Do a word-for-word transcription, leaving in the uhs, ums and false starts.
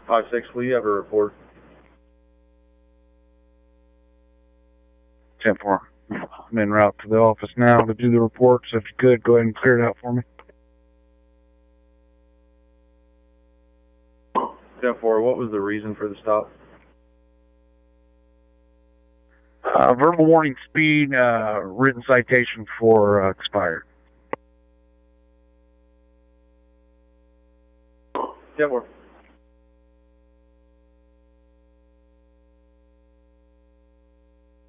five six, will you have a report? ten four. I'm en route to the office now to do the report, so if you could, go ahead and clear it out for me. ten four, what was the reason for the stop? Uh, verbal warning speed, uh, written citation for uh, expired. ten four.